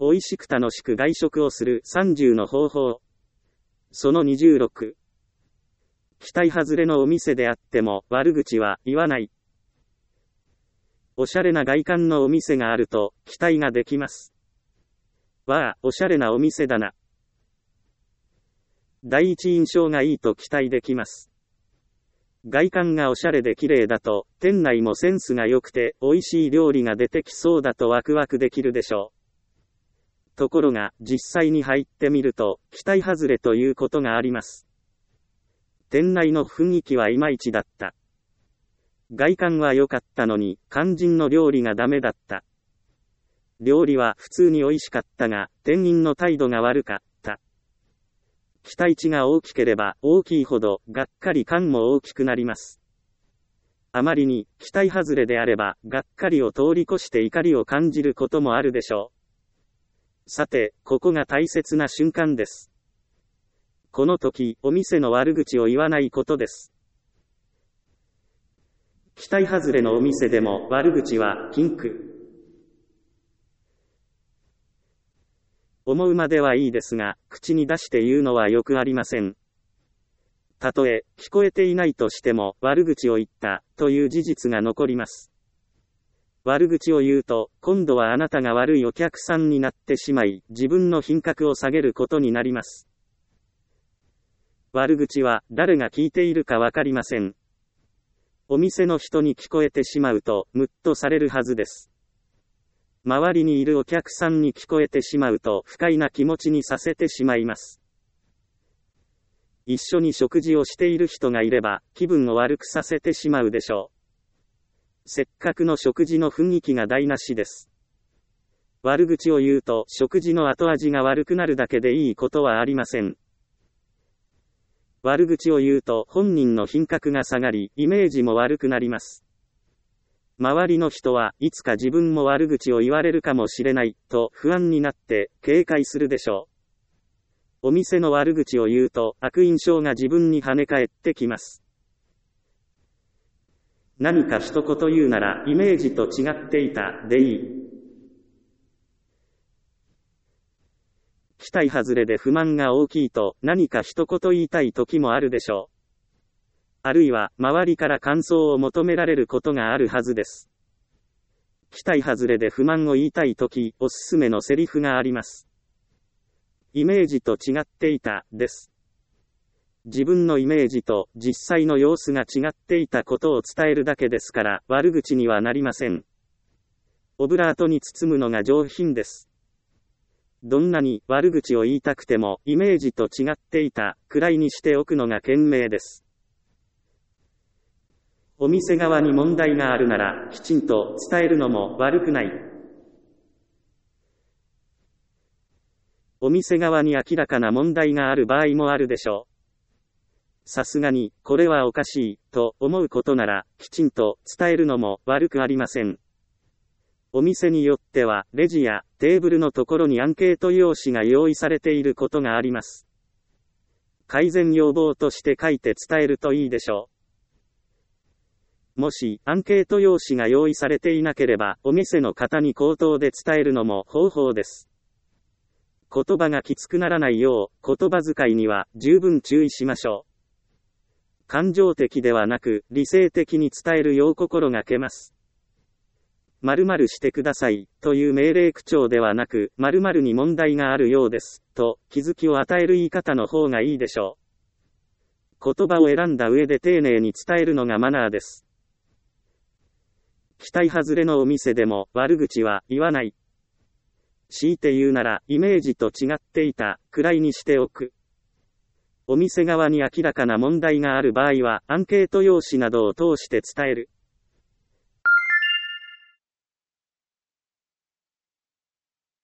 美味しく楽しく外食をする30の方法。その26。期待外れのお店であっても悪口は言わない。おしゃれな外観のお店があると期待ができます。わあ、おしゃれなお店だな。第一印象がいいと期待できます。外観がおしゃれで綺麗だと、店内もセンスが良くて、美味しい料理が出てきそうだとワクワクできるでしょう。ところが、実際に入ってみると、期待外れということがあります。店内の雰囲気はいまいちだった。外観は良かったのに、肝心の料理がダメだった。料理は普通に美味しかったが、店員の態度が悪かった。期待値が大きければ大きいほど、がっかり感も大きくなります。あまりに期待外れであれば、がっかりを通り越して怒りを感じることもあるでしょう。さて、ここが大切な瞬間です。この時、お店の悪口を言わないことです。期待外れのお店でも悪口は禁句。思うまではいいですが、口に出して言うのはよくありません。たとえ、聞こえていないとしても、悪口を言った、という事実が残ります。悪口を言うと、今度はあなたが悪いお客さんになってしまい、自分の品格を下げることになります。悪口は、誰が聞いているかわかりません。お店の人に聞こえてしまうと、ムッとされるはずです。周りにいるお客さんに聞こえてしまうと不快な気持ちにさせてしまいます。一緒に食事をしている人がいれば気分を悪くさせてしまうでしょう。せっかくの食事の雰囲気が台無しです。悪口を言うと食事の後味が悪くなるだけでいいことはありません。悪口を言うと本人の品格が下がり、イメージも悪くなります。周りの人はいつか自分も悪口を言われるかもしれないと不安になって警戒するでしょう。お店の悪口を言うと悪印象が自分に跳ね返ってきます。何か一言言うならイメージと違っていたでいい。期待外れで不満が大きいと何か一言言いたい時もあるでしょう。あるいは、周りから感想を求められることがあるはずです。期待外れで不満を言いたいとき、おすすめのセリフがあります。イメージと違っていた、です。自分のイメージと実際の様子が違っていたことを伝えるだけですから、悪口にはなりません。オブラートに包むのが上品です。どんなに悪口を言いたくても、イメージと違っていた、くらいにしておくのが賢明です。お店側に問題があるなら、きちんと伝えるのも悪くない。お店側に明らかな問題がある場合もあるでしょう。さすがに、これはおかしい、と思うことなら、きちんと伝えるのも悪くありません。お店によっては、レジやテーブルのところにアンケート用紙が用意されていることがあります。改善要望として書いて伝えるといいでしょう。もし、アンケート用紙が用意されていなければ、お店の方に口頭で伝えるのも方法です。言葉がきつくならないよう、言葉遣いには十分注意しましょう。感情的ではなく、理性的に伝えるよう心がけます。〇〇してください、という命令口調ではなく、〇〇に問題があるようです、と、気づきを与える言い方の方がいいでしょう。言葉を選んだ上で丁寧に伝えるのがマナーです。期待外れのお店でも悪口は言わない。強いて言うならイメージと違っていたくらいにしておく。お店側に明らかな問題がある場合はアンケート用紙などを通して伝える。